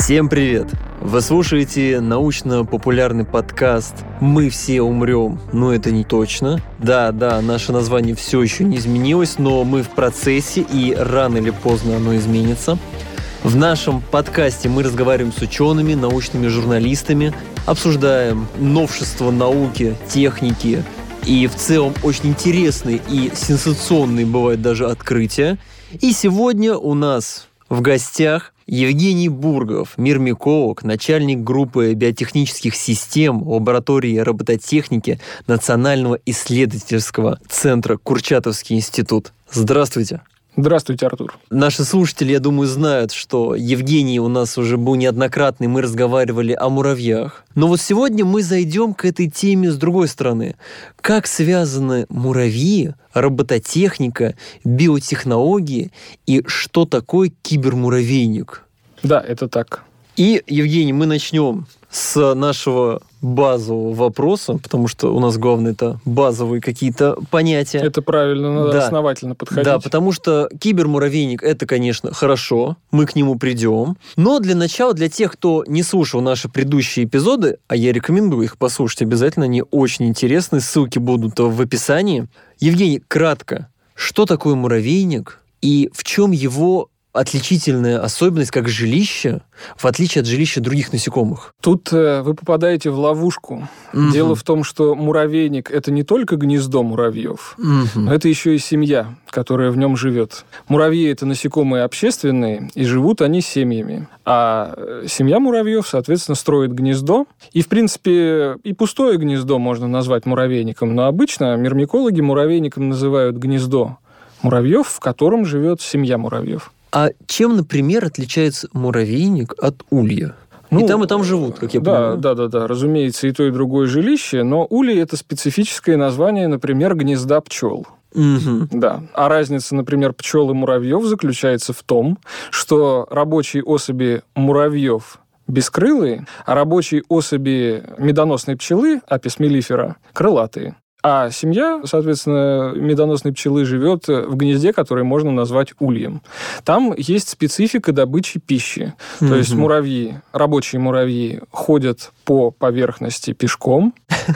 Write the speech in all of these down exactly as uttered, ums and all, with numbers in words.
Всем привет! Вы слушаете научно-популярный подкаст «Мы все умрем, но это не точно». Да, да, наше название все еще не изменилось, но мы в процессе, и рано или поздно оно изменится. В нашем подкасте мы разговариваем с учеными, научными журналистами, обсуждаем новшества науки, техники и в целом очень интересные и сенсационные бывают даже открытия. И сегодня у нас в гостях Евгений Бургов, мирмиколог, начальник группы биотехнических систем лаборатории робототехники Национального исследовательского центра Курчатовский институт. Здравствуйте. Здравствуйте, Артур. Наши слушатели, я думаю, знают, что Евгений у нас уже был неоднократный, мы разговаривали о муравьях. Но вот сегодня мы зайдем к этой теме с другой стороны. Как связаны муравьи, робототехника, биотехнологии и что такое кибермуравейник? Да, это так. И, Евгений, мы начнем с нашего базового вопроса, потому что у нас главное это базовые какие-то понятия. Это правильно, надо да. основательно подходить. Да, потому что кибермуравейник это, конечно, хорошо, мы к нему придем. Но для начала, для тех, кто не слушал наши предыдущие эпизоды, а я рекомендую их послушать обязательно, они очень интересны, ссылки будут в описании. Евгений, кратко, что такое муравейник и в чем его отличительная особенность как жилище, в отличие от жилища других насекомых? Тут э, вы попадаете в ловушку. Угу. Дело в том, что муравейник – это не только гнездо муравьев, угу. но это еще и семья, которая в нем живет. Муравьи – это насекомые общественные, и живут они семьями. А семья муравьев, соответственно, строит гнездо. И, в принципе, и пустое гнездо можно назвать муравейником, но обычно мирмикологи муравейником называют гнездо муравьев, в котором живет семья муравьев. А чем, например, отличается муравейник от улья? Ну, и там, и там живут, как я да, понимаю. Да, да, да. Разумеется, и то, и другое жилище, но улей – это специфическое название, например, гнезда пчел. Угу. Да. А разница, например, пчел и муравьев заключается в том, что рабочие особи муравьев бескрылые, а рабочие особи медоносной пчелы, апис меллифера, крылатые. А семья, соответственно, медоносной пчелы живет в гнезде, которое можно назвать ульем. Там есть специфика добычи пищи. Mm-hmm. То есть муравьи, рабочие муравьи ходят по поверхности пешком,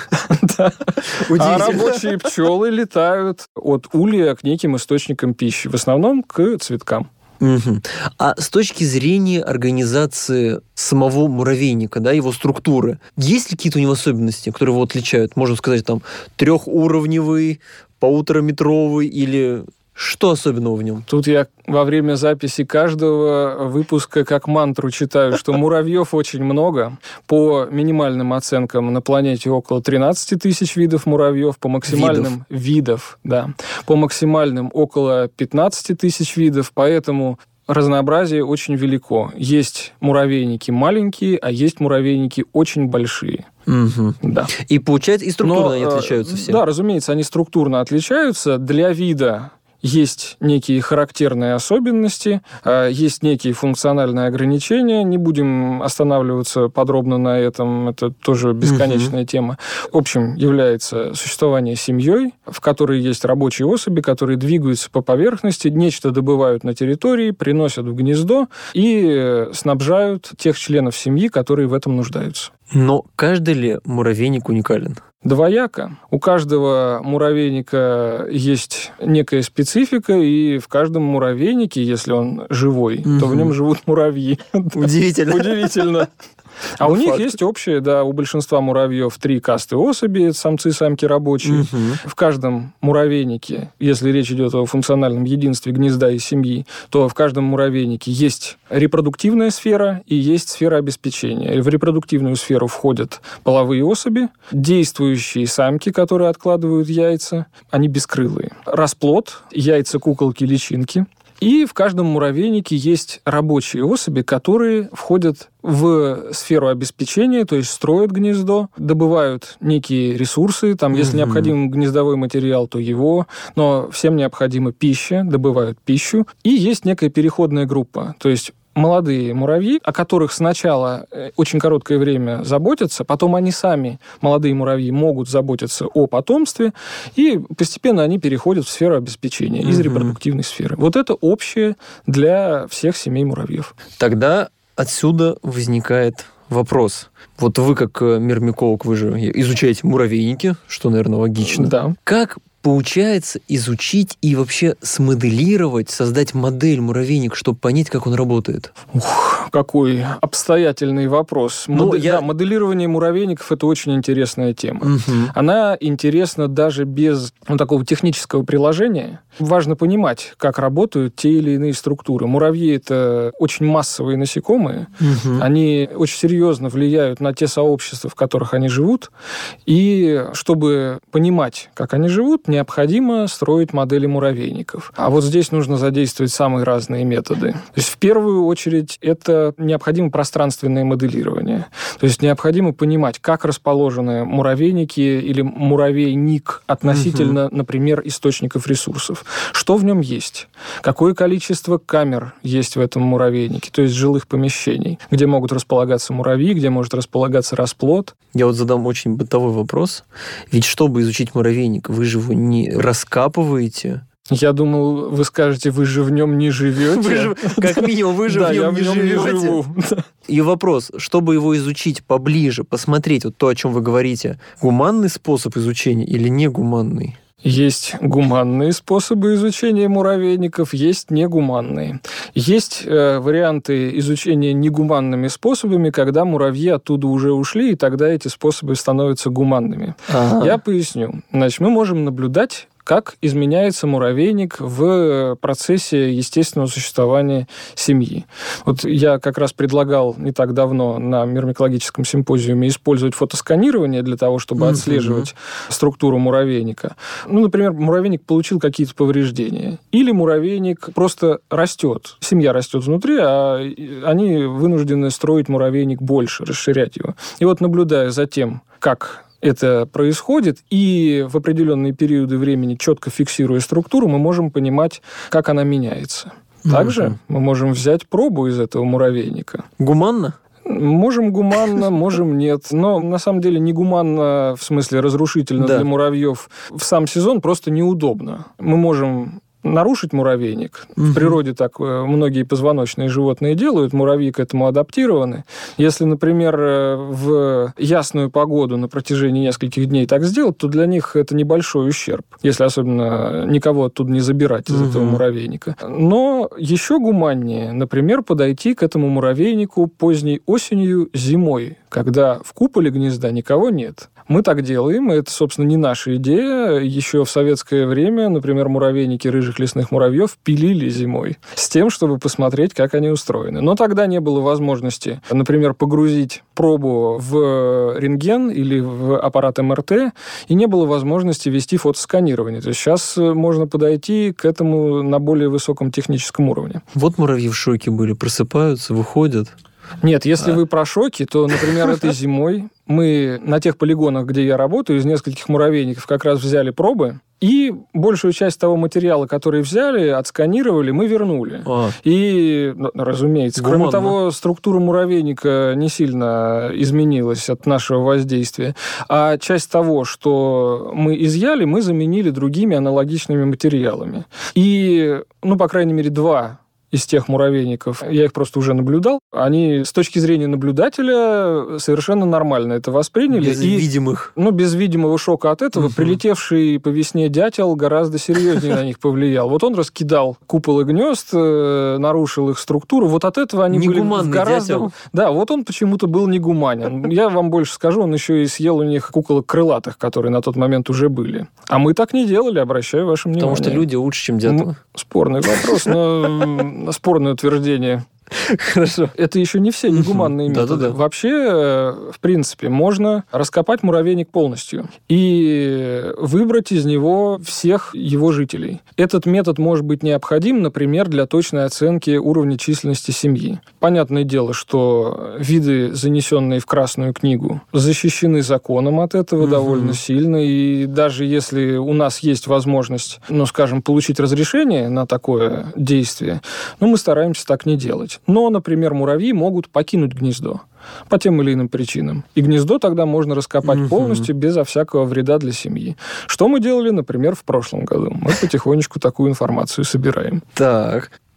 а рабочие пчелы летают от улья к неким источникам пищи, в основном к цветкам. Угу. А с точки зрения организации самого муравейника, да, его структуры, есть ли какие-то у него особенности, которые его отличают? Можно сказать, там, трехуровневый, полутораметровый или... Что особенного в нем? Тут я во время записи каждого выпуска как мантру читаю, что муравьев очень много. По минимальным оценкам на планете около тринадцать тысяч видов муравьев, по максимальным... Видов. видов, да. По максимальным около пятнадцать тысяч видов, поэтому разнообразие очень велико. Есть муравейники маленькие, а есть муравейники очень большие. Угу. Да. И получается, и структурно Но, они отличаются все? Да, разумеется, они структурно отличаются. Для вида есть некие характерные особенности, есть некие функциональные ограничения. Не будем останавливаться подробно на этом, это тоже бесконечная uh-huh. тема. В общем, является существование семьей, в которой есть рабочие особи, которые двигаются по поверхности, нечто добывают на территории, приносят в гнездо и снабжают тех членов семьи, которые в этом нуждаются. Но каждый ли муравейник уникален? Двояко. У каждого муравейника есть некая специфика, и в каждом муравейнике, если он живой, угу. то в нем живут муравьи. Удивительно. Удивительно. А у них есть общее, да, у большинства муравьев три касты особи, самцы, самки, рабочие. Угу. В каждом муравейнике, если речь идет о функциональном единстве гнезда и семьи, то в каждом муравейнике есть репродуктивная сфера и есть сфера обеспечения. В репродуктивную сферу входят половые особи, действующие самки, которые откладывают яйца, они бескрылые. Расплод, яйца, куколки, личинки. И в каждом муравейнике есть рабочие особи, которые входят в сферу обеспечения, то есть строят гнездо, добывают некие ресурсы, там, если угу. необходим гнездовой материал, то его, но всем необходима пища, добывают пищу. И есть некая переходная группа, то есть молодые муравьи, о которых сначала очень короткое время заботятся, потом они сами, молодые муравьи, могут заботиться о потомстве, и постепенно они переходят в сферу обеспечения из угу. репродуктивной сферы. Вот это общее для всех семей муравьев. Тогда отсюда возникает вопрос. Вот вы, как мирмиколог, вы же изучаете муравейники, что, наверное, логично. Да. Как получается изучить и вообще смоделировать, создать модель муравейника, чтобы понять, как он работает? Ух, какой обстоятельный вопрос. Ну, Модель, я... да, моделирование муравейников – это очень интересная тема. Угу. Она интересна даже без ну, такого технического приложения. Важно понимать, как работают те или иные структуры. Муравьи – это очень массовые насекомые. Угу. Они очень серьезно влияют на те сообщества, в которых они живут. И чтобы понимать, как они живут, необходимо строить модели муравейников. А вот здесь нужно задействовать самые разные методы. То есть, в первую очередь, это необходимо пространственное моделирование. То есть, необходимо понимать, как расположены муравейники или муравейник относительно, угу. например, источников ресурсов. Что в нем есть? Какое количество камер есть в этом муравейнике, то есть жилых помещений, где могут располагаться муравьи, где может располагаться расплод. Я вот задам очень бытовой вопрос. Ведь чтобы изучить муравейник, вы же его не раскапываете. Я думал, вы скажете, вы же в нем не живете. Вы же, как минимум, вы же в нем не живете. И вопрос, чтобы его изучить поближе, посмотреть вот то, о чем вы говорите, гуманный способ изучения или негуманный? Есть гуманные способы изучения муравейников, есть негуманные. Есть э, варианты изучения негуманными способами, когда муравьи оттуда уже ушли, и тогда эти способы становятся гуманными. Ага. Я поясню. Значит, мы можем наблюдать, как изменяется муравейник в процессе естественного существования семьи. Вот я как раз предлагал не так давно на мирмикологическом симпозиуме использовать фотосканирование для того, чтобы mm-hmm. отслеживать структуру муравейника. Ну, например, муравейник получил какие-то повреждения. Или муравейник просто растет. Семья растет внутри, а они вынуждены строить муравейник больше, расширять его. И вот наблюдая за тем, как это происходит, и в определенные периоды времени, четко фиксируя структуру, мы можем понимать, как она меняется. Также угу. мы можем взять пробу из этого муравейника. Гуманно? Можем гуманно, можем нет. Но на самом деле не гуманно, в смысле разрушительно да. для муравьев в сам сезон, просто неудобно. Мы можем нарушить муравейник. Угу. В природе так многие позвоночные животные делают, муравьи к этому адаптированы. Если, например, в ясную погоду на протяжении нескольких дней так сделать, то для них это небольшой ущерб, если особенно никого оттуда не забирать из угу. этого муравейника. Но еще гуманнее, например, подойти к этому муравейнику поздней осенью, зимой, когда в куполе гнезда никого нет. Мы так делаем, это, собственно, не наша идея. Еще в советское время, например, муравейники рыжих лесных муравьев пилили зимой с тем, чтобы посмотреть, как они устроены. Но тогда не было возможности, например, погрузить пробу в рентген или в аппарат эм эр тэ, и не было возможности вести фотосканирование. То есть сейчас можно подойти к этому на более высоком техническом уровне. Вот муравьи в шоке были, просыпаются, выходят. Нет, если а. вы про шоки, то, например, этой зимой мы на тех полигонах, где я работаю, из нескольких муравейников как раз взяли пробы, и большую часть того материала, который взяли, отсканировали, мы вернули. А. И, разумеется, Гуманно. Кроме того, структура муравейника не сильно изменилась от нашего воздействия. А часть того, что мы изъяли, мы заменили другими аналогичными материалами. И, ну, по крайней мере, два из тех муравейников, я их просто уже наблюдал, они с точки зрения наблюдателя совершенно нормально это восприняли. Без и, видимых. Ну, без видимого шока от этого. Угу. Прилетевший по весне дятел гораздо серьезнее на них повлиял. Вот он раскидал куполы гнезд, нарушил их структуру. Вот от этого они были в гораздо... Дятел. Да, вот он почему-то был негуманен. Я вам больше скажу, он еще и съел у них куколок крылатых, которые на тот момент уже были. А мы так не делали, обращаю ваше внимание. Потому что люди лучше, чем дятлы. Спорный вопрос, но... Спорное утверждение. Хорошо. Это еще не все негуманные методы. Да-да-да. Вообще, в принципе, можно раскопать муравейник полностью и выбрать из него всех его жителей. Этот метод может быть необходим, например, для точной оценки уровня численности семьи. Понятное дело, что виды, занесенные в Красную книгу, защищены законом от этого угу. довольно сильно, и даже если у нас есть возможность, ну, скажем, получить разрешение на такое действие, ну, мы стараемся так не делать. Но, например, муравьи могут покинуть гнездо по тем или иным причинам. И гнездо тогда можно раскопать угу. полностью, безо всякого вреда для семьи. Что мы делали, например, в прошлом году? Мы потихонечку такую информацию собираем. Так,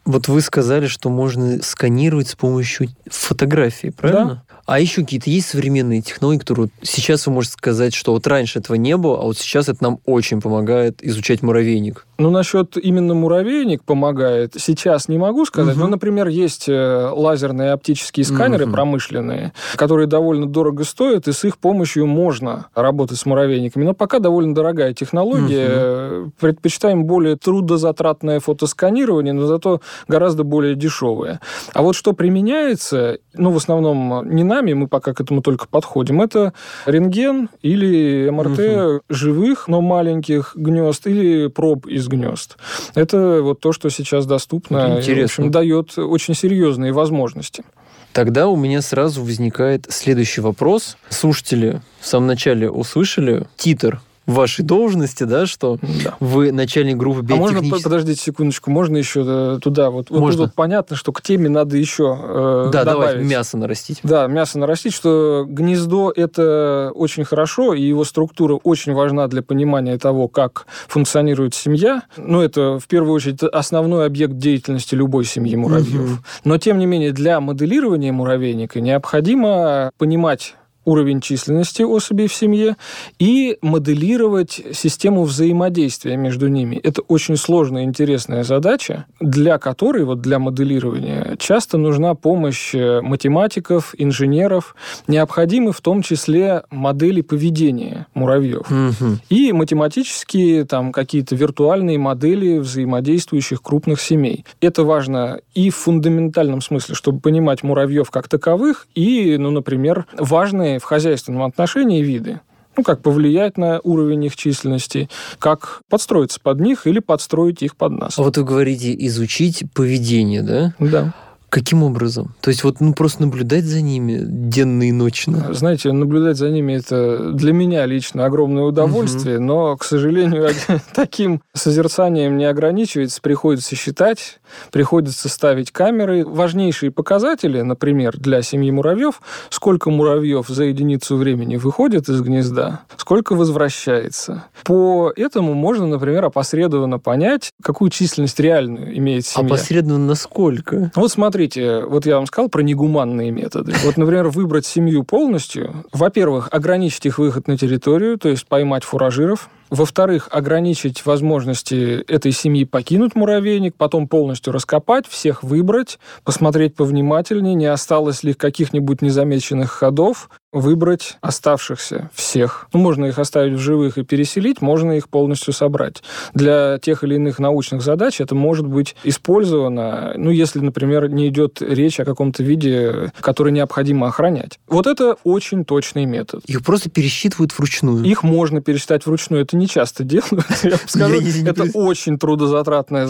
Вот вы сказали, что можно сканировать с помощью фотографии, правильно? Да. А еще какие-то есть современные технологии, которые сейчас вы можете сказать, что вот раньше этого не было, а вот сейчас это нам очень помогает изучать муравейник? Ну, насчет именно муравейник помогает, сейчас не могу сказать. Uh-huh. Но, например, есть лазерные оптические сканеры uh-huh. промышленные, которые довольно дорого стоят, и с их помощью можно работать с муравейниками. Но пока довольно дорогая технология. Uh-huh. Предпочитаем более трудозатратное фотосканирование, но зато гораздо более дешевое. А вот что применяется, ну, в основном не нами, мы пока к этому только подходим, это рентген или эм эр тэ uh-huh. живых, но маленьких гнезд, или проб из гнезд. Это вот то, что сейчас доступно. Интересно. И, в общем, дает очень серьезные возможности. Тогда у меня сразу возникает следующий вопрос. Слушатели в самом начале услышали титр вашей должности, да, что да. вы начальник группы биотехнической... А можно, подождите секундочку, можно еще туда? Вот, вот можно. Тут вот понятно, что к теме надо еще э, да, добавить. давайте мясо нарастить. Да, мясо нарастить, что гнездо – это очень хорошо, и его структура очень важна для понимания того, как функционирует семья. Ну, это, в первую очередь, основной объект деятельности любой семьи муравьев. Угу. Но, тем не менее, для моделирования муравейника необходимо понимать уровень численности особей в семье и моделировать систему взаимодействия между ними. Это очень сложная и интересная задача, для которой, вот для моделирования, часто нужна помощь математиков, инженеров. Необходимы в том числе модели поведения муравьев. Угу. И математические там, какие-то виртуальные модели взаимодействующих крупных семей. Это важно и в фундаментальном смысле, чтобы понимать муравьев как таковых, и, ну, например, важные в хозяйственном отношении виды. Ну, как повлиять на уровень их численности, как подстроиться под них или подстроить их под нас. А вот вы говорите, изучить поведение, да? Да. Каким образом? То есть вот ну, просто наблюдать за ними денно и ночно? Знаете, наблюдать за ними – это для меня лично огромное удовольствие, угу. но, к сожалению, таким созерцанием не ограничивается. Приходится считать, приходится ставить камеры. Важнейшие показатели, например, для семьи муравьев, сколько муравьев за единицу времени выходит из гнезда, сколько возвращается. По этому можно, например, опосредованно понять, какую численность реальную имеет семья. Опосредованно насколько? Вот смотрите. Смотрите, вот я вам сказал про негуманные методы. Вот, например, выбрать семью полностью. Во-первых, ограничить их выход на территорию, то есть поймать фуражиров. Во-вторых, ограничить возможности этой семьи покинуть муравейник, потом полностью раскопать, всех выбрать, посмотреть повнимательнее, не осталось ли каких-нибудь незамеченных ходов, выбрать оставшихся всех. Ну, можно их оставить в живых и переселить, можно их полностью собрать. Для тех или иных научных задач это может быть использовано, ну, если, например, не идет речь о каком-то виде, который необходимо охранять. Вот это очень точный метод. Их просто пересчитывают вручную? Их можно пересчитать вручную. Это не часто делают. Я скажу, это очень трудозатратная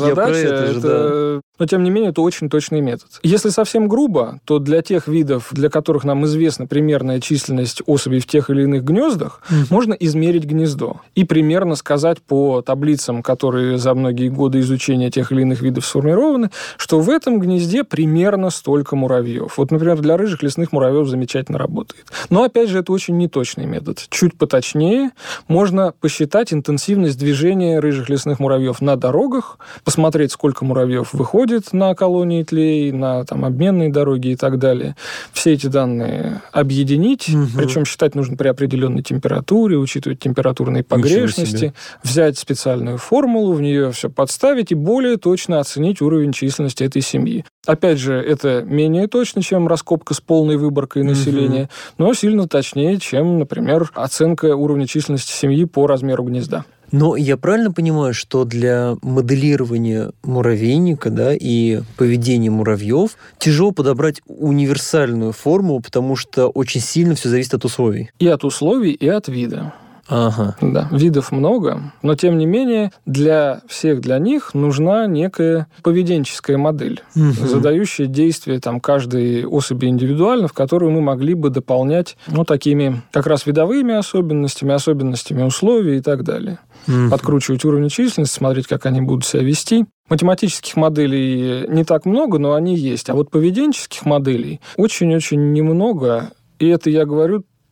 задача. Но, тем не менее, это очень точный метод. Если совсем грубо, то для тех видов, для которых нам известна примерная численность особей в тех или иных гнездах, mm. можно измерить гнездо и примерно сказать по таблицам, которые за многие годы изучения тех или иных видов сформированы, что в этом гнезде примерно столько муравьев. Вот, например, для рыжих лесных муравьев замечательно работает. Но, опять же, это очень неточный метод. Чуть поточнее можно посчитать интенсивность движения рыжих лесных муравьев на дорогах, посмотреть, сколько муравьев выходит на колонии тлей, на там, обменные дороги и так далее. Все эти данные объединить, угу. причем считать нужно при определенной температуре, учитывать температурные погрешности, взять специальную формулу, в нее все подставить и более точно оценить уровень численности этой семьи. Опять же, это менее точно, чем раскопка с полной выборкой населения, угу. но сильно точнее, чем, например, оценка уровня численности семьи по размеру гнезда. Но я правильно понимаю, что для моделирования муравейника, да, и поведения муравьев тяжело подобрать универсальную формулу, потому что очень сильно все зависит от условий? И от условий, и от вида. Ага. Да, видов много, но, тем не менее, для всех для них нужна некая поведенческая модель, угу. задающая действия там, каждой особи индивидуально, в которую мы могли бы дополнять ну, такими как раз видовыми особенностями, особенностями условий и так далее. Угу. Подкручивать уровень численности, смотреть, как они будут себя вести. Математических моделей не так много, но они есть. А вот поведенческих моделей очень-очень немного. И это я говорю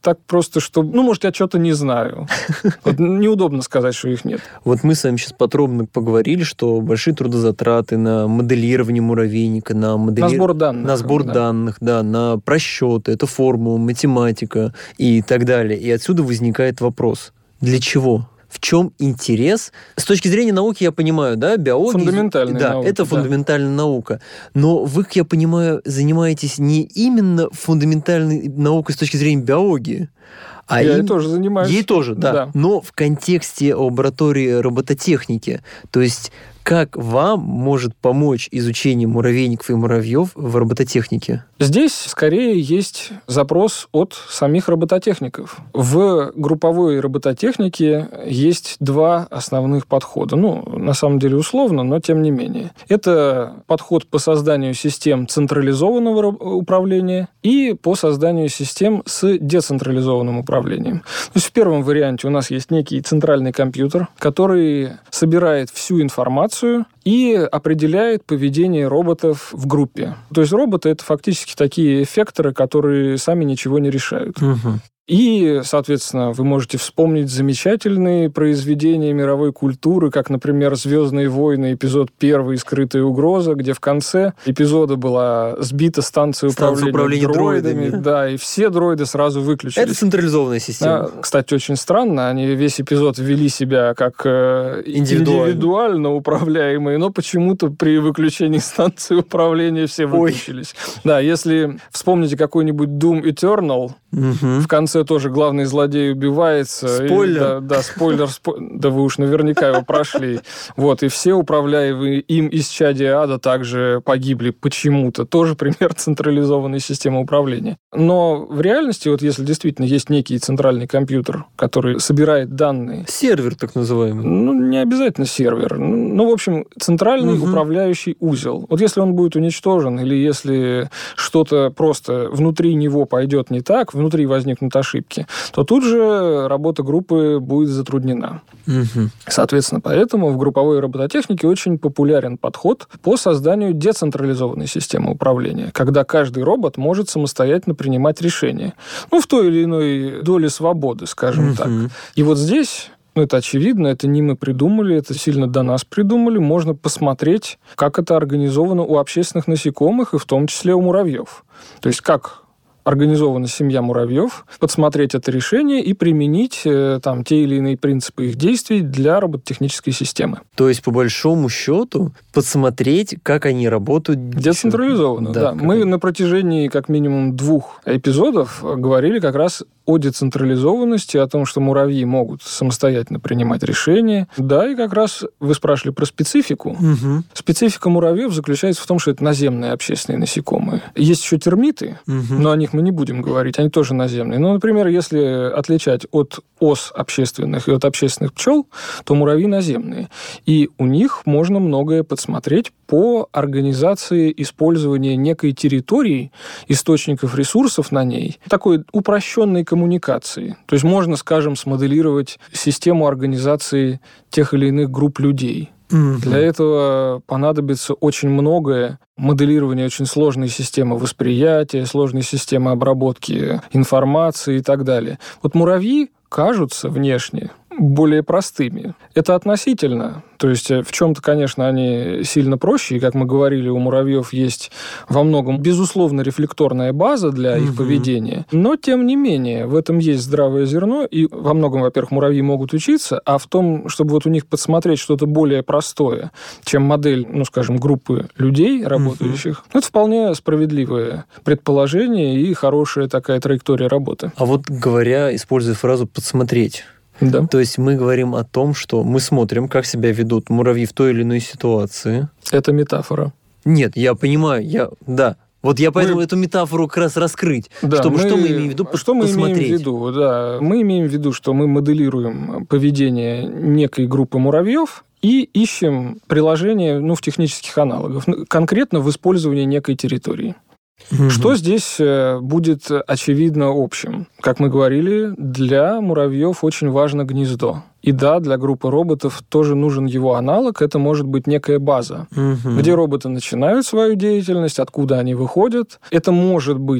так просто, что... Ну, может, я что-то не знаю. Вот неудобно сказать, что их нет. Вот мы с вами сейчас подробно поговорили, что большие трудозатраты на моделирование муравейника, на, модели... на сбор данных. На сбор да. данных, да, на просчеты, это формула, математика и так далее. И отсюда возникает вопрос. Для чего? В чем интерес? С точки зрения науки, я понимаю, да, биология... Фундаментальная да, наука. это да. фундаментальная наука. Но вы, как я понимаю, занимаетесь не именно фундаментальной наукой с точки зрения биологии, а я им... ей тоже занимаюсь. Ей тоже, да. да. Но в контексте лаборатории робототехники. То есть как вам может помочь изучение муравейников и муравьев в робототехнике? Здесь скорее есть запрос от самих робототехников. В групповой робототехнике есть два основных подхода. Ну, на самом деле условно, но тем не менее. Это подход по созданию систем централизованного управления и по созданию систем с децентрализованным управлением. То есть в первом варианте у нас есть некий центральный компьютер, который собирает всю информацию и определяет поведение роботов в группе. То есть роботы — это фактически такие эффекторы, которые сами ничего не решают. Угу. И, соответственно, вы можете вспомнить замечательные произведения мировой культуры, как, например, «Звездные войны», эпизод первый «Скрытая угроза», где в конце эпизода была сбита станция управления, управления дроидами. дроидами. Да, и все дроиды сразу выключились. Это централизованная система. А, кстати, очень странно, они весь эпизод вели себя как э, индивидуально. индивидуально управляемые, но почему-то при выключении станции управления все выключились. Ой. Да, если вспомните какой-нибудь Doom Eternal, угу. в конце тоже главный злодей убивается. Спойлер. И, да, да, спойлер, спо... да вы уж наверняка его прошли. Вот, и все управляемые им из чадия ада также погибли почему-то. Тоже пример централизованной системы управления. Но в реальности, вот если действительно есть некий центральный компьютер, который собирает данные... Сервер, так называемый. Ну, не обязательно сервер. Ну, в общем, центральный угу. управляющий узел. Вот если он будет уничтожен, или если что-то просто внутри него пойдет не так, внутри возникнут ошибки, то тут же работа группы будет затруднена. Угу. Соответственно, поэтому в групповой робототехнике очень популярен подход по созданию децентрализованной системы управления, когда каждый робот может самостоятельно принимать решения. Ну, в той или иной доле свободы, скажем угу. так. И вот здесь... Ну, это очевидно, это не мы придумали, это сильно до нас придумали. Можно посмотреть, как это организовано у общественных насекомых, и в том числе у муравьев. То есть, как организована семья муравьев, подсмотреть это решение и применить э, там, те или иные принципы их действий для робототехнической системы. То есть, по большому счету, подсмотреть, как они работают... Децентрализованно, да. да. Мы они... на протяжении как минимум двух эпизодов говорили как раз о децентрализованности, о том, что муравьи могут самостоятельно принимать решения. Да, и как раз вы спрашивали про специфику. Угу. Специфика муравьев заключается в том, что это наземные общественные насекомые. Есть еще термиты, угу. но о них мы не будем говорить, они тоже наземные. Ну, например, если отличать от ос общественных и от общественных пчел, то муравьи наземные. И у них можно многое подсмотреть по организации использования некой территории, источников ресурсов на ней, такой упрощенной коммуникации. То есть можно, скажем, смоделировать систему организации тех или иных групп людей. Mm-hmm. Для этого понадобится очень многое. Моделирование очень сложной системы восприятия, сложной системы обработки информации и так далее. Вот муравьи кажутся внешне более простыми. Это относительно. То есть в чем-то, конечно, они сильно проще. И, как мы говорили, у муравьев есть во многом, безусловно, рефлекторная база для их угу. поведения. Но, тем не менее, в этом есть здравое зерно. И во многом, во-первых, муравьи могут учиться, а в том, чтобы вот у них подсмотреть что-то более простое, чем модель, ну, скажем, группы людей, работающих, угу. это вполне справедливое предположение и хорошая такая траектория работы. А вот говоря, используя фразу «подсмотреть», да. То есть мы говорим о том, что мы смотрим, как себя ведут муравьи в той или иной ситуации. Это метафора. Нет, я понимаю, я... Да. Вот я поэтому мы... эту метафору как раз раскрыть. Да, чтобы мы... что мы имеем в виду? Что мы имеем в виду? Да. Мы имеем в виду, что мы моделируем поведение некой группы муравьев и ищем приложение, ну, в технических аналогах, конкретно в использовании некой территории. Угу. Что здесь будет очевидно общим? Как мы говорили, для муравьев очень важно гнездо. И да, для группы роботов тоже нужен его аналог. Это может быть некая база, угу. где роботы начинают свою деятельность, откуда они выходят. Это может быть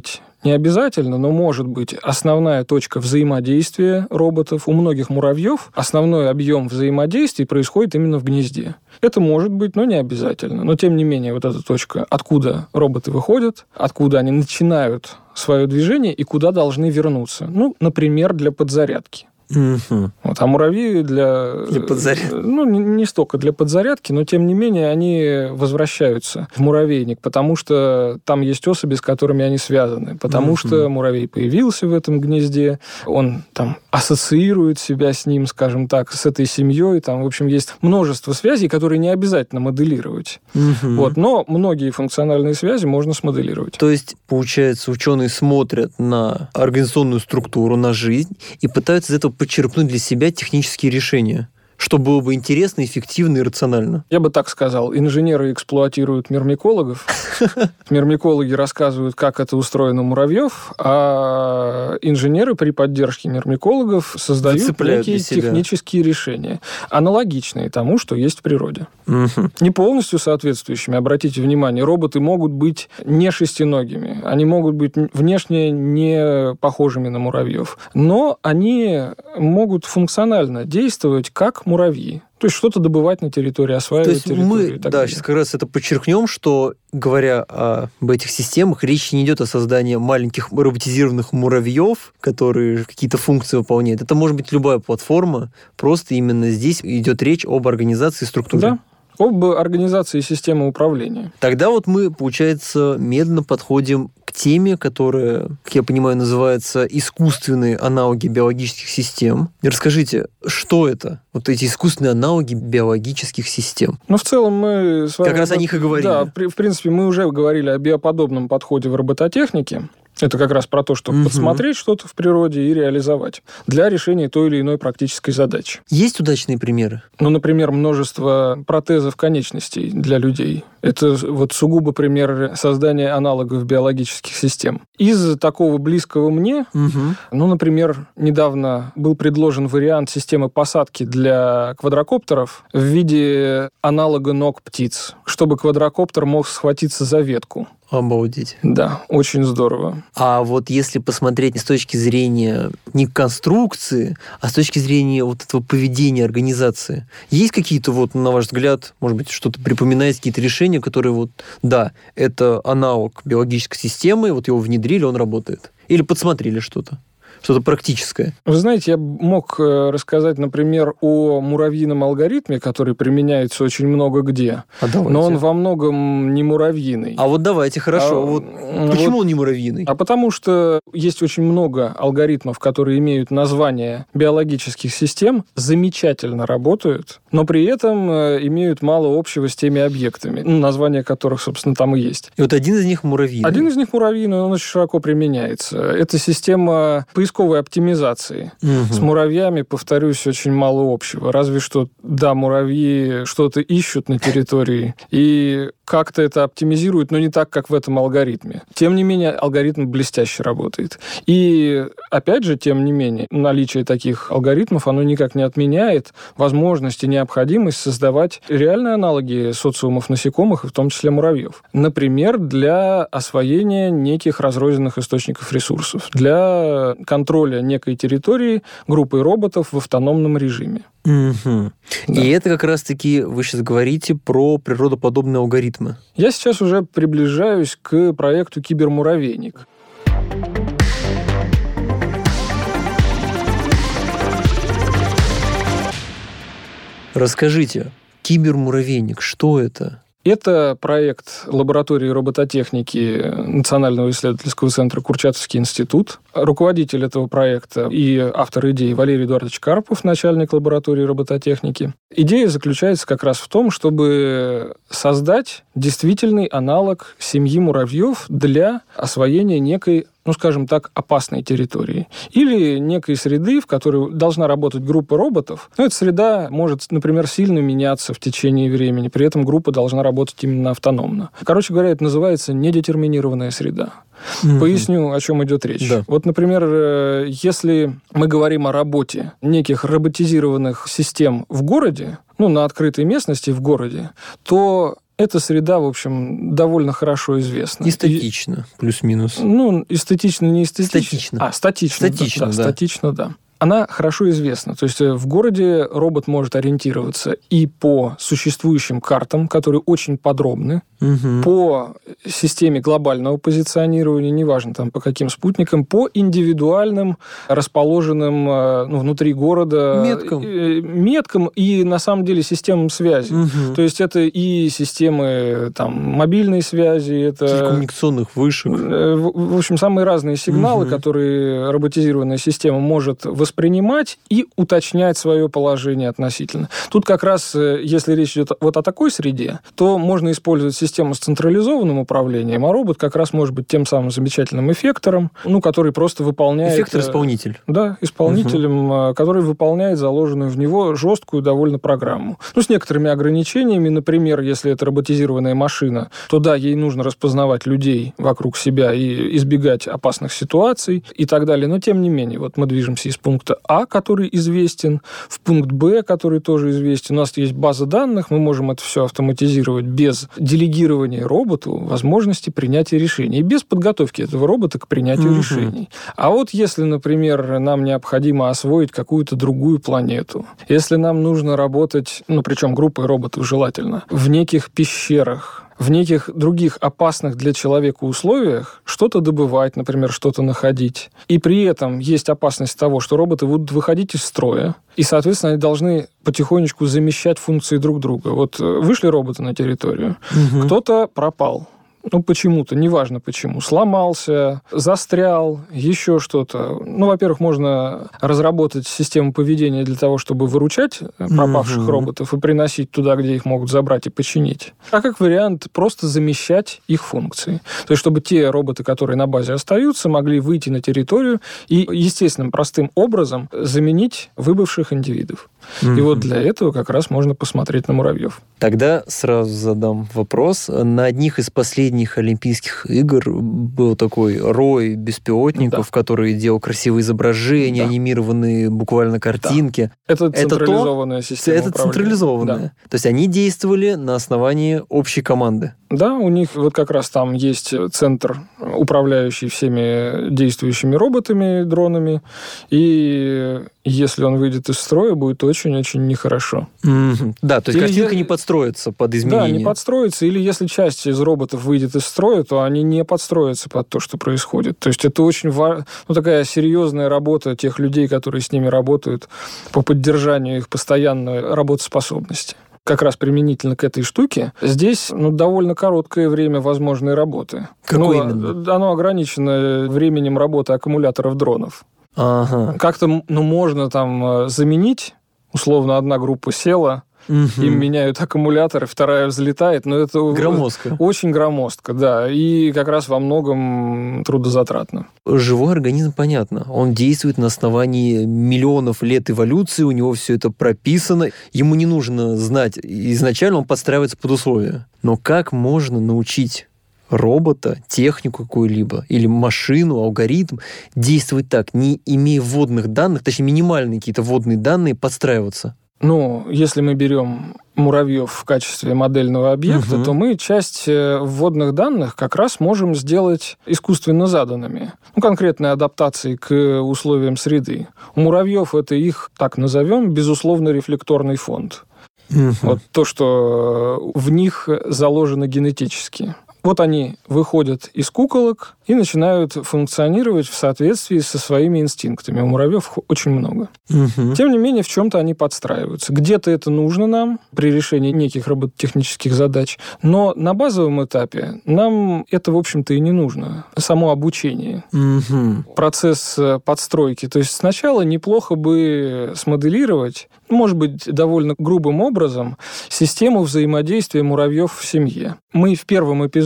не обязательно, но может быть основная точка взаимодействия роботов. У многих муравьев основной объем взаимодействий происходит именно в гнезде. Это может быть, но не обязательно. Но, тем не менее, вот эта точка, откуда роботы выходят, откуда они начинают свое движение и куда должны вернуться. Ну, например, для подзарядки. Угу. Вот, а муравьи для... Для подзарядки. Ну, не, не столько для подзарядки, но, тем не менее, они возвращаются в муравейник, потому что там есть особи, с которыми они связаны. Потому угу. что муравей появился в этом гнезде, он там ассоциирует себя с ним, скажем так, с этой семьей. Там, в общем, есть множество связей, которые не обязательно моделировать. Угу. Вот, но многие функциональные связи можно смоделировать. То есть, получается, ученые смотрят на организационную структуру, на жизнь и пытаются из этого подчеркнуть для себя технические решения, что было бы интересно, эффективно и рационально. Я бы так сказал. Инженеры эксплуатируют мирмикологов. Мирмикологи рассказывают, как это устроено у муравьев, а инженеры при поддержке мирмикологов создают Зацепляют некие технические решения, аналогичные тому, что есть в природе. Угу. Не полностью соответствующими. Обратите внимание, роботы могут быть не шестиногими, они могут быть внешне не похожими на муравьев, но они могут функционально действовать как муравьи. То есть что-то добывать на территории, осваивать территорию. Мы, и так да, далее. сейчас как раз это подчеркнем, что, говоря об этих системах, речь не идет о создании маленьких роботизированных муравьев, которые какие-то функции выполняют. Это может быть любая платформа, просто именно здесь идет речь об организации структуры. Да. Об организации системы управления. Тогда вот мы, получается, медленно подходим к теме, которая, как я понимаю, называется искусственные аналоги биологических систем. Расскажите, что это? Вот эти искусственные аналоги биологических систем. Ну, в целом мы с вами... Как раз о них и говорили. Да, в принципе, мы уже говорили о биоподобном подходе в робототехнике. Это как раз про то, чтобы угу. подсмотреть что-то в природе и реализовать для решения той или иной практической задачи. Есть удачные примеры? Ну, например, множество протезов конечностей для людей. Это вот сугубо пример создания аналогов биологических систем. Из такого близкого мне, угу. ну, например, недавно был предложен вариант системы посадки для квадрокоптеров в виде аналога ног птиц, чтобы квадрокоптер мог схватиться за ветку. Обалдеть. Да, очень здорово. А вот если посмотреть не с точки зрения не конструкции, а с точки зрения вот этого поведения организации, есть какие-то, вот, на ваш взгляд, может быть, что-то припоминаете, какие-то решения, которые вот, да, это аналог биологической системы, вот его внедрили, он работает? Или подсмотрели что-то? Что-то практическое. Вы знаете, я мог рассказать, например, о муравьином алгоритме, который применяется очень много где. А но он во многом не муравьиный. А вот давайте, хорошо. А, вот почему вот, он не муравьиный? А потому что есть очень много алгоритмов, которые имеют название биологических систем, замечательно работают, но при этом имеют мало общего с теми объектами, ну, названия которых, собственно, там и есть. И вот один из них муравьиный. Один из них муравьиный, он очень широко применяется. Это система поисковой оптимизации. Угу. С муравьями, повторюсь, очень мало общего. Разве что, да, муравьи что-то ищут на территории и как-то это оптимизируют, но не так, как в этом алгоритме. Тем не менее, алгоритм блестяще работает. И, опять же, тем не менее, наличие таких алгоритмов, оно никак не отменяет возможность и необходимость создавать реальные аналоги социумов насекомых, и в том числе муравьев. Например, для освоения неких разрозненных источников ресурсов, для контроля некой территории группой роботов в автономном режиме. Угу. Да. И это как раз-таки, вы сейчас говорите про природоподобные алгоритмы. Я сейчас уже приближаюсь к проекту «Кибермуравейник». Расскажите, «Кибермуравейник», что это? Это проект лаборатории робототехники Национального исследовательского центра Курчатовский институт. Руководитель этого проекта и автор идеи Валерий Эдуардович Карпов, начальник лаборатории робототехники. Идея заключается как раз в том, чтобы создать действительный аналог семьи муравьев для освоения некой, ну, скажем так, опасной территории. Или некой среды, в которой должна работать группа роботов. Но эта среда может, например, сильно меняться в течение времени. При этом группа должна работать именно автономно. Короче говоря, это называется недетерминированная среда. Mm-hmm. Поясню, о чем идет речь. Да. Вот, например, если мы говорим о работе неких роботизированных систем в городе, ну, на открытой местности в городе, то эта среда, в общем, довольно хорошо известна. Эстетично, и, плюс-минус. Ну, эстетично, не эстетично. Статично. А, статично. Статично, да. да. Статично, да. Она хорошо известна. То есть в городе робот может ориентироваться и по существующим картам, которые очень подробны, угу. по системе глобального позиционирования, неважно там по каким спутникам, по индивидуальным, расположенным ну, внутри города меткам. меткам и, на самом деле, системам связи. Угу. То есть это и системы там, мобильной связи, это... телекоммуникационных вышек. В общем, самые разные сигналы, угу. которые роботизированная система может воспринимать, воспринимать и уточнять свое положение относительно. Тут как раз, если речь идет вот о такой среде, то можно использовать систему с централизованным управлением, а робот как раз может быть тем самым замечательным эффектором, ну, который просто выполняет... Эффектор-исполнитель. Да, исполнителем, угу. который выполняет заложенную в него жесткую довольно программу. Ну, с некоторыми ограничениями, например, если это роботизированная машина, то да, ей нужно распознавать людей вокруг себя и избегать опасных ситуаций и так далее, но тем не менее, вот мы движемся из пункта А, который известен, в пункт Б, который тоже известен. У нас есть база данных, мы можем это все автоматизировать без делегирования роботу возможности принятия решений и без подготовки этого робота к принятию угу. решений. А вот если, например, нам необходимо освоить какую-то другую планету, если нам нужно работать, ну, причем группой роботов желательно, в неких пещерах, в неких других опасных для человека условиях что-то добывать, например, что-то находить. И при этом есть опасность того, что роботы будут выходить из строя, и, соответственно, они должны потихонечку замещать функции друг друга. Вот вышли роботы на территорию, угу. кто-то пропал. Ну, почему-то, неважно почему, сломался, застрял, еще что-то. Ну, во-первых, можно разработать систему поведения для того, чтобы выручать пропавших mm-hmm. роботов и приносить туда, где их могут забрать и починить. А как вариант, просто замещать их функции. То есть, чтобы те роботы, которые на базе остаются, могли выйти на территорию и естественным, простым образом заменить выбывших индивидов. Mm-hmm. И вот для этого как раз можно посмотреть на муравьев. Тогда сразу задам вопрос. На одних из последних Олимпийских игр был такой рой беспилотников, да. который делал красивые изображения, да. анимированные буквально картинки. Да. Это централизованная это система Это управления. централизованная. Да. То есть они действовали на основании общей команды. Да, у них вот как раз там есть центр, управляющий всеми действующими роботами, дронами, и если он выйдет из строя, будет очень-очень нехорошо. Mm-hmm. Да, то есть или картинка я... не подстроится под изменения. Да, не подстроится, или если часть из роботов выйдет из строя, то они не подстроятся под то, что происходит. То есть это очень ва... ну, такая серьезная работа тех людей, которые с ними работают по поддержанию их постоянной работоспособности. Как раз применительно к этой штуке, здесь ну, довольно короткое время возможной работы. Какое ну, именно? Оно ограничено временем работы аккумуляторов дронов. Ага. Как-то ну, можно там заменить, условно, одна группа села, угу. им меняют аккумуляторы, вторая взлетает, но это громоздко. Очень громоздко, да, и как раз во многом трудозатратно. Живой организм, понятно, он действует на основании миллионов лет эволюции, у него все это прописано, ему не нужно знать, изначально он подстраивается под условия. Но как можно научить робота, технику какую-либо, или машину, алгоритм, действовать так, не имея вводных данных, точнее, минимальные какие-то вводные данные, подстраиваться? Ну, если мы берем муравьев в качестве модельного объекта, угу. то мы часть вводных данных как раз можем сделать искусственно заданными. Ну, конкретной адаптации к условиям среды. У муравьев это их, так назовем, безусловно, рефлекторный фонд. Угу. Вот то, что в них заложено генетически. Вот они выходят из куколок и начинают функционировать в соответствии со своими инстинктами. У муравьев их очень много. Угу. Тем не менее, в чем-то они подстраиваются. Где-то это нужно нам при решении неких робототехнических задач, но на базовом этапе нам это, в общем-то, и не нужно. Само обучение. Угу. Процесс подстройки. То есть сначала неплохо бы смоделировать, может быть, довольно грубым образом, систему взаимодействия муравьев в семье. Мы в первом эпизоде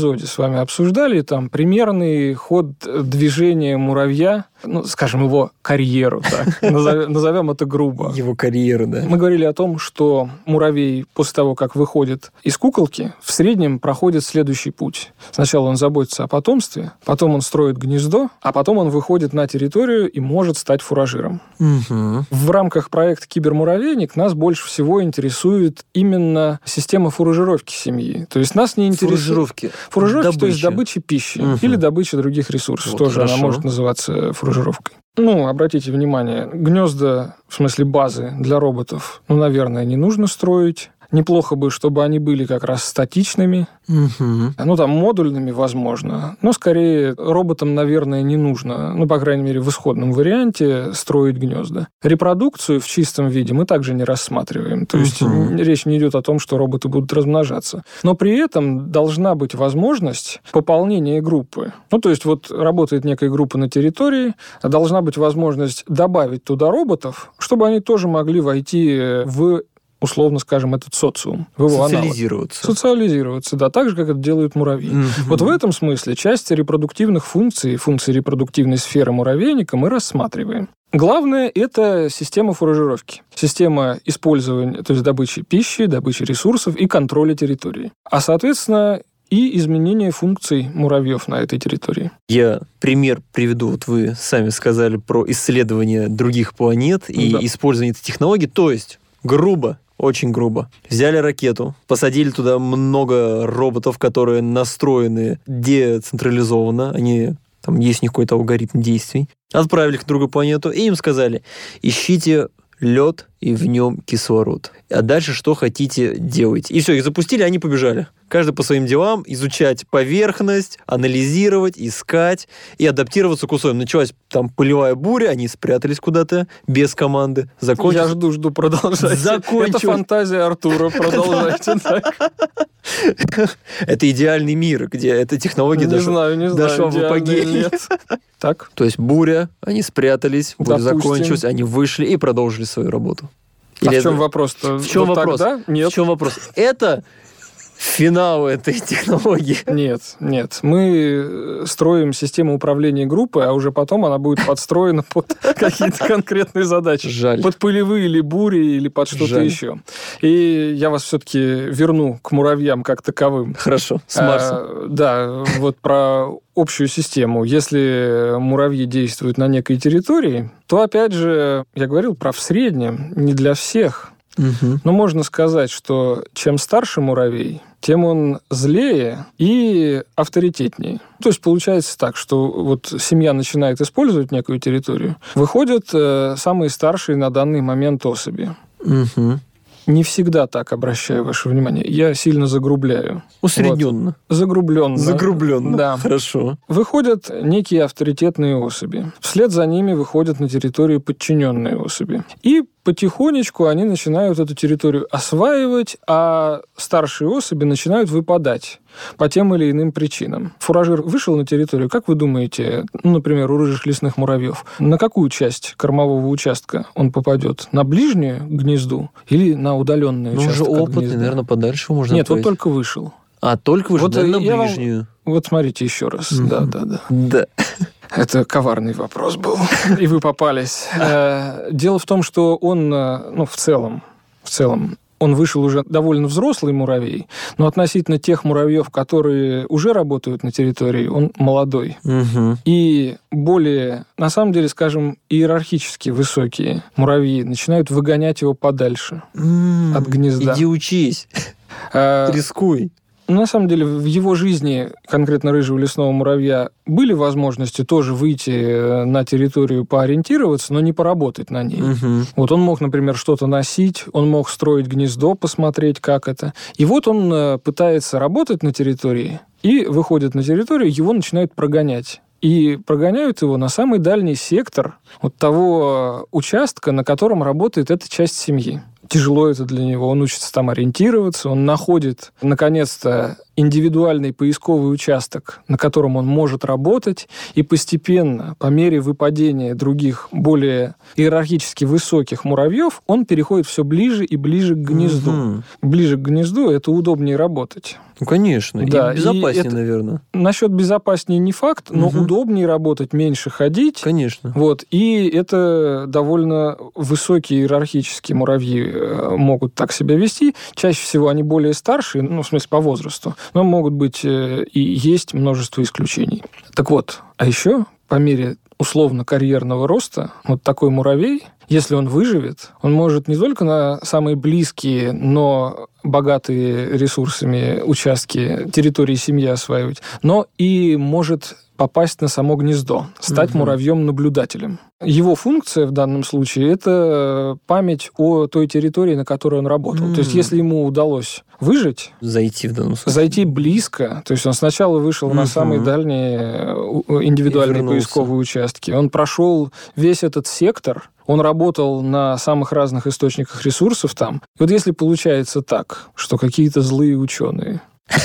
эпизоде с вами обсуждали там примерный ход движения муравья, ну, скажем, его карьеру, так, назовем это грубо. Его карьеру, да. Мы говорили о том, что муравей после того, как выходит из куколки, в среднем проходит следующий путь. Сначала он заботится о потомстве, потом он строит гнездо, а потом он выходит на территорию и может стать фуражиром. Угу. В рамках проекта «Кибермуравейник» нас больше всего интересует именно система фуражировки семьи. То есть нас не интересует... Фуражировки. Фуражировки, Добыча. то есть добыча пищи угу. или добыча других ресурсов. Вот, тоже хорошо. она может называться фуражировкой. Ну, обратите внимание, гнезда, в смысле базы для роботов, ну, наверное, не нужно строить. Неплохо бы, чтобы они были как раз статичными. Угу. Ну, там, модульными, возможно. Но, скорее, роботам, наверное, не нужно, ну, по крайней мере, в исходном варианте, строить гнезда. Репродукцию в чистом виде мы также не рассматриваем. То есть угу. речь не идет о том, что роботы будут размножаться. Но при этом должна быть возможность пополнения группы. Ну, то есть вот работает некая группа на территории, должна быть возможность добавить туда роботов, чтобы они тоже могли войти в условно скажем, этот социум. В его Социализироваться. Аналог. Социализироваться, да, так же, как это делают муравьи. Mm-hmm. Вот в этом смысле часть репродуктивных функций, функций репродуктивной сферы муравейника мы рассматриваем. Главное – это система фуражировки. Система использования, то есть добычи пищи, добычи ресурсов и контроля территории. А, соответственно, и изменение функций муравьев на этой территории. Я пример приведу. Вот вы сами сказали про исследование других планет и да. использование этой технологии. То есть, грубо, очень грубо. Взяли ракету, посадили туда много роботов, которые настроены децентрализованно, они, там есть у них какой-то алгоритм действий, отправили их на другую планету, и им сказали, ищите лед и в нем кислород. А дальше что хотите, делайте. И все, их запустили, они побежали. Каждый по своим делам, изучать поверхность, анализировать, искать и адаптироваться к условиям. Началась там пылевая буря, они спрятались куда-то без команды. Закончилось... Я жду, жду, продолжайте. Закончилось... Это фантазия Артура, продолжайте так. Это идеальный мир, где эта технология не дошла, знаю, не дошла знаю, в апогей. Так. То есть буря, они спрятались, буря Допустим. закончилась, они вышли и продолжили свою работу. Или а это... в чем вопрос-то? В чем вот вопрос? Так, да? Нет. В чем вопрос? Это финал этой технологии. Нет, нет. Мы строим систему управления группой, а уже потом она будет подстроена под какие-то конкретные задачи. Жаль. Под пылевые или бури, или под что-то Жаль. еще. И я вас все-таки верну к муравьям как таковым. Хорошо, с Марсом. А, да, вот про общую систему. Если муравьи действуют на некой территории, то, опять же, я говорил про в среднем, не для всех. Угу. Но можно сказать, что чем старше муравей, тем он злее и авторитетнее. То есть получается так, что вот семья начинает использовать некую территорию, выходят э, самые старшие на данный момент особи. Угу. Не всегда так, обращаю ваше внимание. Я сильно загрубляю. Усредненно. Вот. Загрубленно. Загрубленно. Да. Хорошо. Выходят некие авторитетные особи. Вслед за ними выходят на территорию подчиненные особи. И потихонечку они начинают эту территорию осваивать, а старшие особи начинают выпадать по тем или иным причинам. Фуражир вышел на территорию, как вы думаете, ну, например, у рыжих лесных муравьев, на какую часть кормового участка он попадет? На ближнюю к гнезду или на удаленную ну, участок? Он же опытный, наверное, подальше можно Нет, отправить. вот только вышел. А, только вышел, вот да, на вам... ближнюю. Вот смотрите еще раз. Mm-hmm. Да, да, да. Да. Это коварный вопрос был. И вы попались. Дело в том, что он, ну, в целом, в целом, он вышел уже довольно взрослый муравей, но относительно тех муравьев, которые уже работают на территории, он молодой. Угу. И более, на самом деле, скажем, иерархически высокие муравьи начинают выгонять его подальше м-м, от гнезда. Иди учись. А, Рискуй. На самом деле, в его жизни, конкретно рыжего лесного муравья, были возможности тоже выйти на территорию, поориентироваться, но не поработать на ней. Угу. Вот он мог, например, что-то носить, он мог строить гнездо, посмотреть, как это. И вот он пытается работать на территории, и выходит на территорию, его начинают прогонять. И прогоняют его на самый дальний сектор вот того участка, на котором работает эта часть семьи. тяжело это для него, он учится там ориентироваться, он находит, наконец-то, индивидуальный поисковый участок, на котором он может работать, и постепенно, по мере выпадения других, более иерархически высоких муравьев, он переходит все ближе и ближе к гнезду. Угу. Ближе к гнезду это удобнее работать. Ну, конечно, да, и безопаснее, и это, наверное. Насчет безопаснее не факт, но угу. удобнее работать, меньше ходить. Конечно. Вот, и это довольно высокие иерархические муравьи могут так себя вести. Чаще всего они более старшие, ну, в смысле, по возрасту, но могут быть и есть множество исключений. Так вот, а еще по мере условно-карьерного роста вот такой муравей, если он выживет, он может не только на самые близкие, но богатые ресурсами участки территории семьи осваивать, но и может попасть на само гнездо, стать угу. муравьем-наблюдателем. Его функция в данном случае – это память о той территории, на которой он работал. Mm. То есть, если ему удалось выжить... Зайти в данном случае. Зайти близко. То есть, он сначала вышел mm-hmm. на самые дальние индивидуальные поисковые участки. Он прошел весь этот сектор, он работал на самых разных источниках ресурсов там. И вот если получается так, что какие-то злые ученые...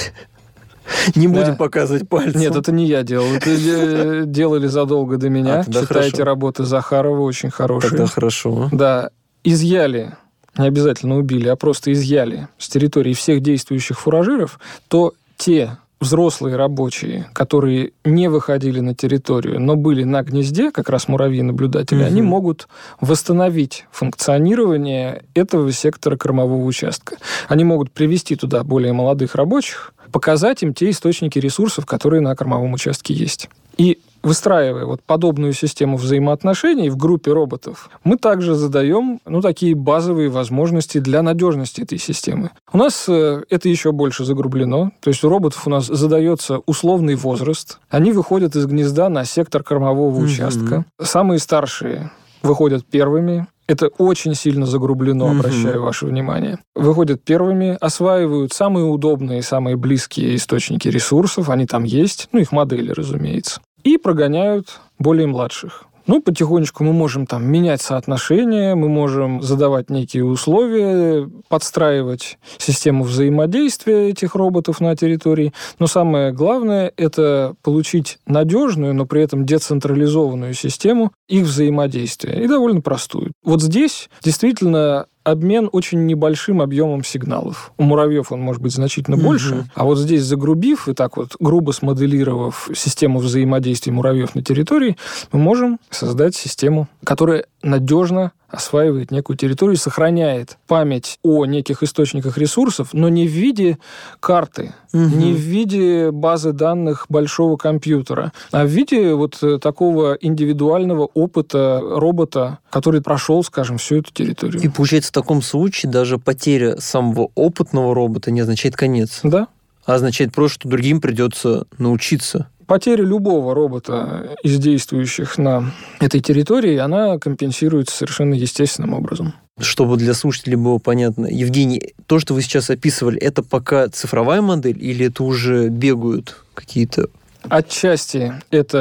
Не будем да. показывать пальцем. Нет, это не я делал. Это делали задолго до меня. А, читайте хорошо. Работы Захарова, очень хорошие. Тогда хорошо. Да. Изъяли, не обязательно убили, а просто изъяли с территории всех действующих фуражиров, то те взрослые рабочие, которые не выходили на территорию, но были на гнезде, как раз муравьи-наблюдатели, угу. они могут восстановить функционирование этого сектора кормового участка. Они могут привести туда более молодых рабочих, показать им те источники ресурсов, которые на кормовом участке есть. И выстраивая вот подобную систему взаимоотношений в группе роботов, мы также задаем ну, такие базовые возможности для надежности этой системы. У нас э, это еще больше загрублено. То есть у роботов у нас задается условный возраст. Они выходят из гнезда на сектор кормового mm-hmm. участка. Самые старшие выходят первыми. Это очень сильно загрублено, mm-hmm. обращаю ваше внимание. Выходят первыми, осваивают самые удобные, самые близкие источники ресурсов. Они там есть. Ну, их модели, разумеется. И прогоняют более младших. Ну, потихонечку мы можем там менять соотношения, мы можем задавать некие условия, подстраивать систему взаимодействия этих роботов на территории. Но самое главное – это получить надежную, но при этом децентрализованную систему их взаимодействия. И довольно простую. Вот здесь действительно обмен очень небольшим объемом сигналов. У муравьев он может быть значительно mm-hmm. больше, а вот здесь, загрубив и так вот грубо смоделировав систему взаимодействия муравьев на территории, мы можем создать систему, которая надежно осваивает некую территорию, сохраняет память о неких источниках ресурсов, но не в виде карты, угу. не в виде базы данных большого компьютера, а в виде вот такого индивидуального опыта робота, который прошел, скажем, всю эту территорию. И получается, в таком случае даже потеря самого опытного робота не означает конец. Да. А означает просто, что другим придется научиться. Потеря любого робота из действующих на этой территории, она компенсируется совершенно естественным образом. Чтобы для слушателей было понятно, Евгений, то, что вы сейчас описывали, это пока цифровая модель или это уже бегают какие-то... Отчасти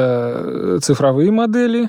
это цифровые модели,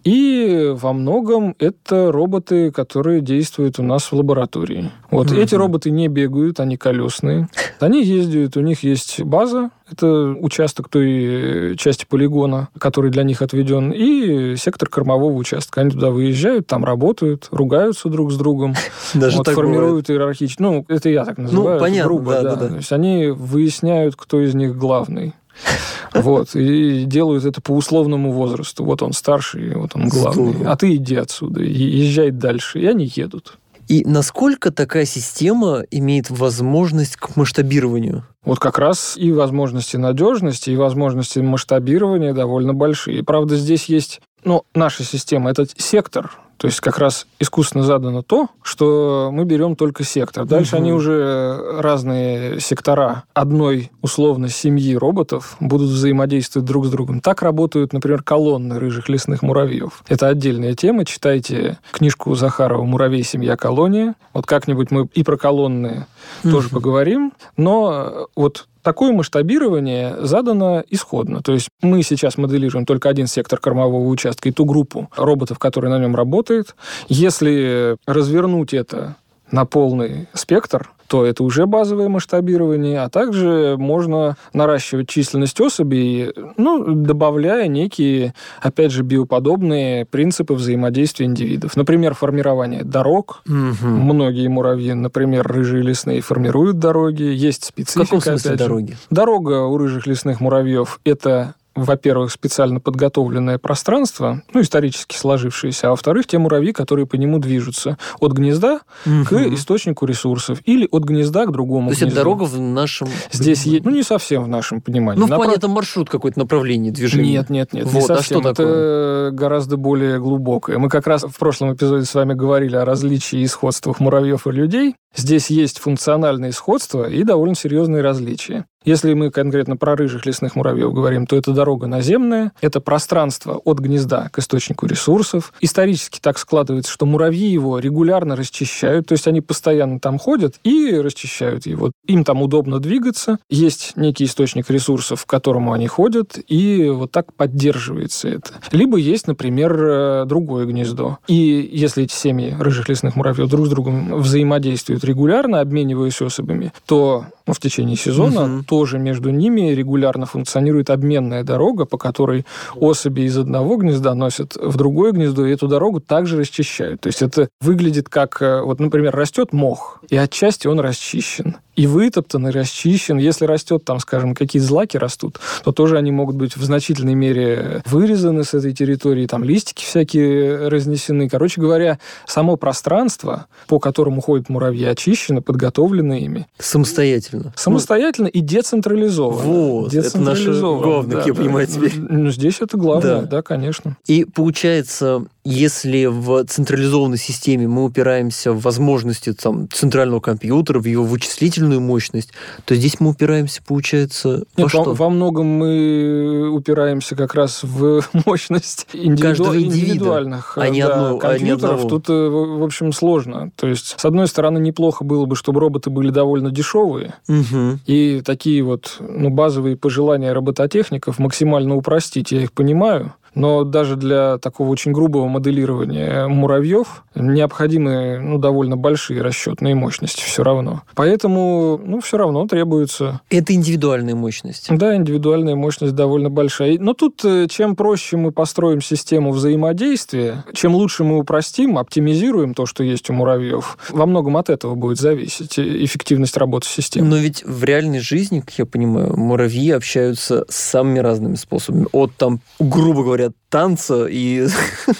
и во многом это роботы, которые действуют у нас в лаборатории. Вот mm-hmm. эти роботы не бегают, они колесные. Они ездят, у них есть база, это участок той части полигона, который для них отведен, и сектор кормового участка. Они туда выезжают, там работают, ругаются друг с другом, Даже вот, формируют иерархически. Ну, это я так называю. Ну, понятно, грубо, да, да. да, да. То есть они выясняют, кто из них главный. Вот, и делают это по условному возрасту. Вот он старший, вот он главный. Здорово. А ты иди отсюда, и езжай дальше. И они едут. И насколько такая система имеет возможность к масштабированию? Вот как раз и возможности надежности, и возможности масштабирования довольно большие. Правда, здесь есть... Ну, наша система – это сектор. То есть как раз искусственно задано то, что мы берем только сектор. Дальше угу. они уже разные сектора одной условно семьи роботов будут взаимодействовать друг с другом. Так работают, например, колонны рыжих лесных муравьев. Это отдельная тема. Читайте книжку Захарова «Муравей. Семья. Колония». Вот как-нибудь мы и про колонны угу. тоже поговорим. Но вот такое масштабирование задано исходно. То есть мы сейчас моделируем только один сектор кормового участка и ту группу роботов, которые на нем работают. Если развернуть это на полный спектр, то это уже базовое масштабирование, а также можно наращивать численность особей, ну, добавляя некие, опять же, биоподобные принципы взаимодействия индивидов. Например, формирование дорог. Угу. Многие муравьи, например, рыжие лесные, формируют дороги. Есть специфика. В каком смысле дороги? Дорога у рыжих лесных муравьев – это, во-первых, специально подготовленное пространство, ну, исторически сложившееся, а во-вторых, те муравьи, которые по нему движутся от гнезда угу. к источнику ресурсов или от гнезда к другому гнезду. То есть это дорога в нашем... Здесь есть, ну, не совсем в нашем понимании. Ну, в плане это маршрут какой-то, направление движения. Нет, нет, нет, вот, не совсем. А что такое? Это гораздо более глубокое. Мы как раз в прошлом эпизоде с вами говорили о различии и сходствах муравьев и людей. Здесь есть функциональные сходства и довольно серьезные различия. Если мы конкретно про рыжих лесных муравьев говорим, то это дорога наземная, это пространство от гнезда к источнику ресурсов. Исторически так складывается, что муравьи его регулярно расчищают, то есть они постоянно там ходят и расчищают его. Им там удобно двигаться, есть некий источник ресурсов, к которому они ходят, и вот так поддерживается это. Либо есть, например, другое гнездо. И если эти семьи рыжих лесных муравьев друг с другом взаимодействуют регулярно, обмениваясь особями, то ну, в течение сезона угу. тоже между ними регулярно функционирует обменная дорога, по которой особи из одного гнезда носят в другое гнездо, и эту дорогу также расчищают. То есть это выглядит как, вот, например, растет мох, и отчасти он расчищен. И вытоптан, и расчищен. Если растет, там, скажем, какие злаки растут, то тоже они могут быть в значительной мере вырезаны с этой территории, там листики всякие разнесены. Короче говоря, само пространство, по которому ходят муравьи, очищено, подготовлено ими. Самостоятельно. Самостоятельно ну, и децентрализованно. Вот, децентрализованно. Это наше главное, да, я да, понимаю теперь. Ну, здесь это главное, да. да, конечно. И получается, если в централизованной системе мы упираемся в возможности там, центрального компьютера, в его вычислительную мощность, то здесь мы упираемся, получается, во Нет, что? Во, во многом мы упираемся как раз в мощность индивиду... индивидуальных а не да, одно, компьютеров. А не Тут, в общем, сложно. То есть, с одной стороны, неплохо было бы, чтобы роботы были довольно дешевые, угу. и такие вот ну, базовые пожелания робототехников максимально упростить, я их понимаю. Но даже для такого очень грубого моделирования муравьев необходимы ну, довольно большие расчетные мощности все равно. Поэтому ну, все равно требуется... Это индивидуальная мощность. Да, индивидуальная мощность довольно большая. Но тут чем проще мы построим систему взаимодействия, чем лучше мы упростим, оптимизируем то, что есть у муравьев, во многом от этого будет зависеть эффективность работы системы. Но ведь в реальной жизни, как я понимаю, муравьи общаются самыми разными способами. От там, грубо говоря, танца и,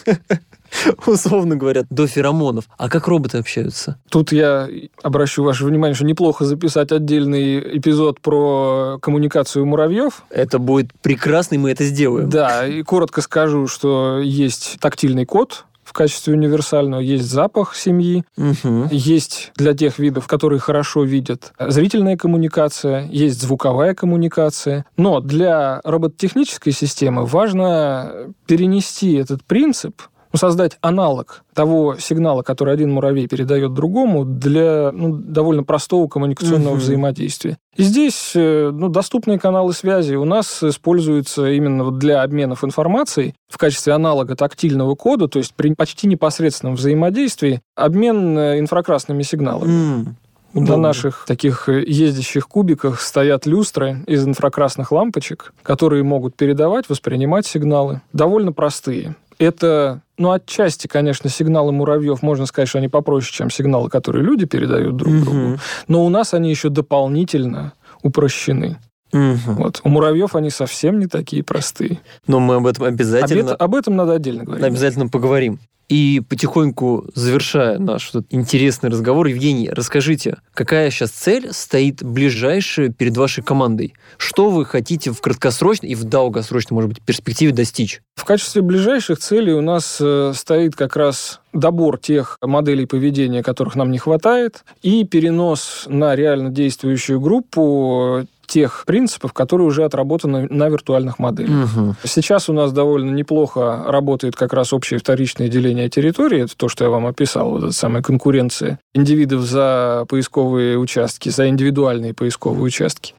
условно говоря, до феромонов. А как роботы общаются? Тут я обращу ваше внимание, что неплохо записать отдельный эпизод про коммуникацию муравьев. Это будет прекрасно, и мы это сделаем. Да, и коротко скажу, что есть тактильный код, в качестве универсального, есть запах семьи, угу. есть для тех видов, которые хорошо видят, зрительная коммуникация, есть звуковая коммуникация. Но для робототехнической системы важно перенести этот принцип, ну, создать аналог того сигнала, который один муравей передает другому, для ну, довольно простого коммуникационного угу. взаимодействия. И здесь ну, доступные каналы связи у нас используются именно для обменов информацией в качестве аналога тактильного кода, то есть при почти непосредственном взаимодействии обмен инфракрасными сигналами. Mm. На Удобно. Наших таких ездящих кубиках стоят люстры из инфракрасных лампочек, которые могут передавать, воспринимать сигналы. Довольно простые. Это, ну, отчасти, конечно, сигналы муравьев, можно сказать, что они попроще, чем сигналы, которые люди передают друг угу. другу. Но у нас они еще дополнительно упрощены. Угу. Вот. У муравьев они совсем не такие простые. Но мы об этом обязательно... Об, об этом надо отдельно говорить. Обязательно поговорим. И потихоньку, завершая наш вот интересный разговор, Евгений, расскажите, какая сейчас цель стоит ближайшая перед вашей командой? Что вы хотите в краткосрочной и в долгосрочной, может быть, перспективе достичь? В качестве ближайших целей у нас э, стоит как раз добор тех моделей поведения, которых нам не хватает, и перенос на реально действующую группу тех принципов, которые уже отработаны на виртуальных моделях. Угу. Сейчас у нас довольно неплохо работает как раз общее вторичное деление территории. Это то, что я вам описал, вот эта самая конкуренция индивидов за поисковые участки, за индивидуальные поисковые участки.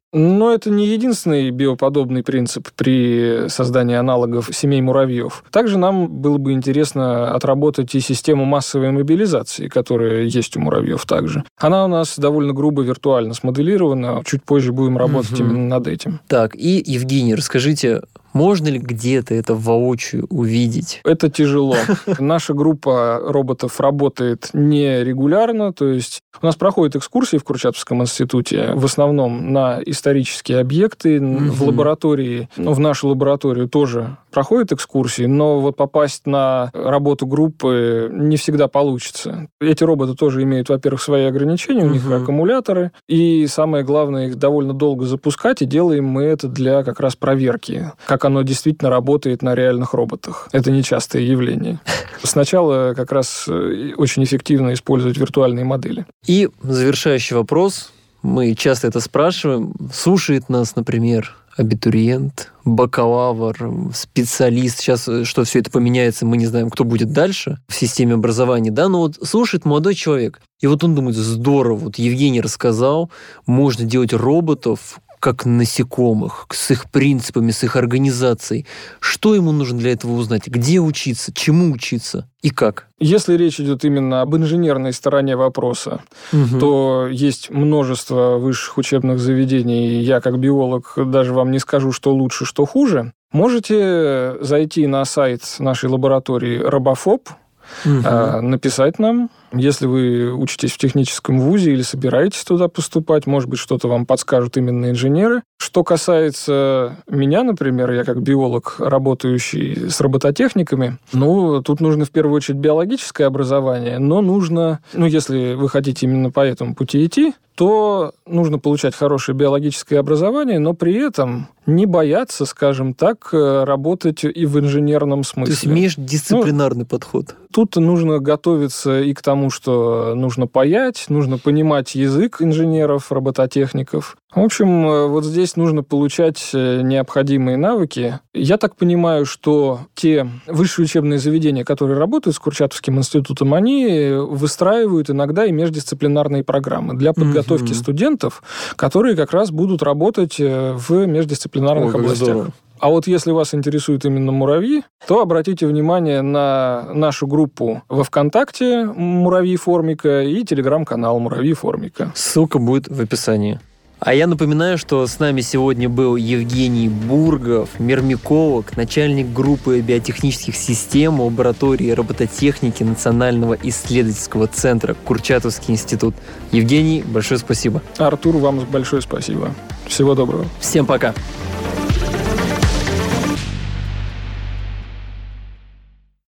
Но это не единственный биоподобный принцип при создании аналогов семей муравьев. Также нам было бы интересно отработать и систему массовой мобилизации, которая есть у муравьев также. Она у нас довольно грубо виртуально смоделирована. Чуть позже будем работать угу. именно над этим. Так, и, Евгений, расскажите, можно ли где-то это воочию увидеть? Это тяжело. Наша группа роботов работает нерегулярно, то есть у нас проходят экскурсии в Курчатовском институте, в основном на исторические объекты, mm-hmm. в лаборатории, ну, в нашу лабораторию тоже проходят экскурсии, но вот попасть на работу группы не всегда получится. Эти роботы тоже имеют, во-первых, свои ограничения, у mm-hmm. них аккумуляторы, и самое главное, их довольно долго запускать, и делаем мы это для как раз проверки, как оно действительно работает на реальных роботах. Это нечастое явление. Сначала как раз очень эффективно использовать виртуальные модели. И завершающий вопрос. Мы часто это спрашиваем. Слушает нас, например, абитуриент, бакалавр, специалист. Сейчас, что все это поменяется, мы не знаем, кто будет дальше в системе образования. Да? Но вот слушает молодой человек. И вот он думает, здорово, вот Евгений рассказал, можно делать роботов, как насекомых, с их принципами, с их организацией. Что ему нужно для этого узнать? Где учиться? Чему учиться? И как? Если речь идет именно об инженерной стороне вопроса, угу. то есть множество высших учебных заведений. Я, как биолог, даже вам не скажу, что лучше, что хуже. Можете зайти на сайт нашей лаборатории Робофоб, угу. написать нам. Если вы учитесь в техническом вузе или собираетесь туда поступать, может быть, что-то вам подскажут именно инженеры. Что касается меня, например, я как биолог, работающий с робототехниками, ну, тут нужно в первую очередь биологическое образование, но нужно, ну, если вы хотите именно по этому пути идти, то нужно получать хорошее биологическое образование, но при этом не бояться, скажем так, работать и в инженерном смысле. То есть междисциплинарный ну, подход. Тут нужно готовиться и к тому, что нужно паять, нужно понимать язык инженеров, робототехников. В общем, вот здесь нужно получать необходимые навыки. Я так понимаю, что те высшие учебные заведения, которые работают с Курчатовским институтом, они выстраивают иногда и междисциплинарные программы для подготовки mm-hmm. студентов, которые как раз будут работать в междисциплинарных Ой, областях. Здорово. А вот если вас интересуют именно муравьи, то обратите внимание на нашу группу во ВКонтакте «Муравьи Формика» и телеграм-канал «Муравьи Формика». Ссылка будет в описании. А я напоминаю, что с нами сегодня был Евгений Бургов, мирмиколог, начальник группы биотехнических систем лаборатории робототехники Национального исследовательского центра Курчатовский институт. Евгений, большое спасибо. Артур, вам большое спасибо. Всего доброго. Всем пока.